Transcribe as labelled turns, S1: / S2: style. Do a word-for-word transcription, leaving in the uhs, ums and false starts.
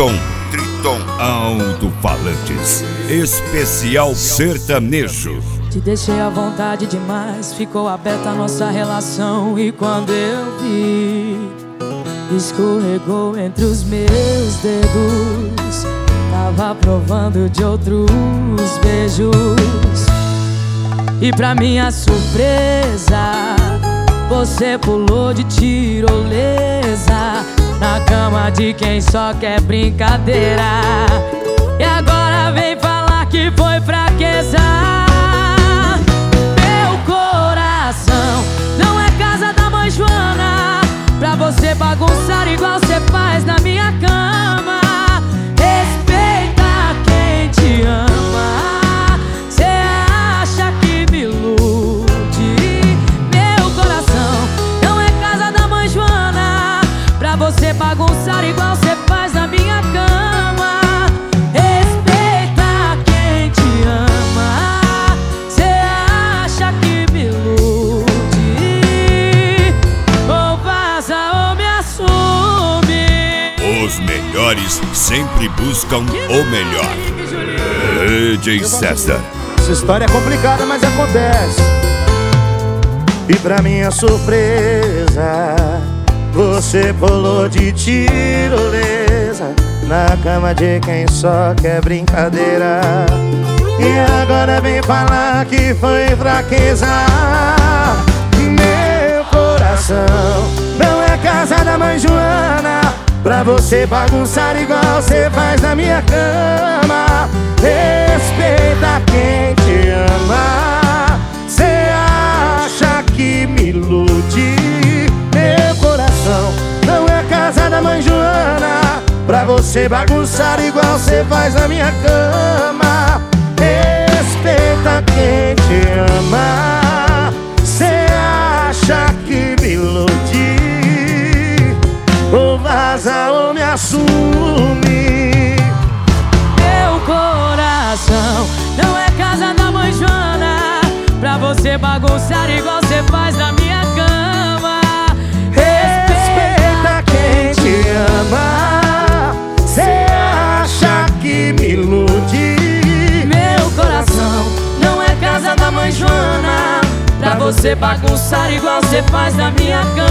S1: Triton, Triton Alto-Falantes, especial sertanejo.
S2: Te deixei à vontade demais, ficou aberta a nossa relação. E quando eu vi, escorregou entre os meus dedos. Tava provando de outros beijos. E pra minha surpresa, você pulou de tirolesa na cama de quem só quer brincadeira. E agora vem falar que foi fraqueza. Meu coração não é casa da mãe Joana pra você bagunçar igual você faz na minha cama. Respeita quem te ama. Cê acha que me ilude? Meu coração não é casa da mãe Joana pra você bagunçar igual você faz na minha cama. Respeita quem te ama. Cê acha que me ilude? Ou vaza ou me assume.
S1: Os melhores sempre buscam o melhor. D J César.
S3: Essa história é complicada, mas acontece. E pra minha surpresa, você pulou de tirolesa na cama de quem só quer brincadeira. E agora vem falar que foi fraqueza. Meu coração não é casa da mãe Joana pra você bagunçar igual você faz na minha cama. Respeita quem te ama. Cê acha que me ilude? Meu coração não é casa da mãe Joana pra você bagunçar igual você faz na minha cama. Respeita quem te ama. Cê acha que me ilude? Ou vaza ou me assume.
S2: Meu coração não é casa da mãe Joana pra você bagunçar igual você faz na minha cama.
S3: Respeita quem te ama. Cê acha que me ilude?
S2: Meu coração não é casa da mãe Joana pra você bagunçar igual você faz na minha cama.